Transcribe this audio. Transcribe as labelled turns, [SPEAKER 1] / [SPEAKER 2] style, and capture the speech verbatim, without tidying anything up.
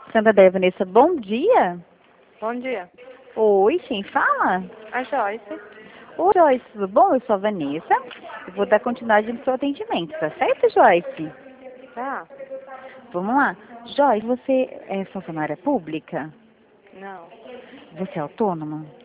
[SPEAKER 1] Santa Déia Vanessa, bom dia.
[SPEAKER 2] Bom dia.
[SPEAKER 1] Oi, quem fala?
[SPEAKER 2] A Joyce.
[SPEAKER 1] Oi, Joyce, tudo bom? Eu sou a Vanessa. Eu vou dar continuidade no seu atendimento, tá certo, Joyce?
[SPEAKER 2] Tá?
[SPEAKER 1] Vamos lá. Joyce, você é funcionária pública?
[SPEAKER 2] Não.
[SPEAKER 1] Você é autônoma?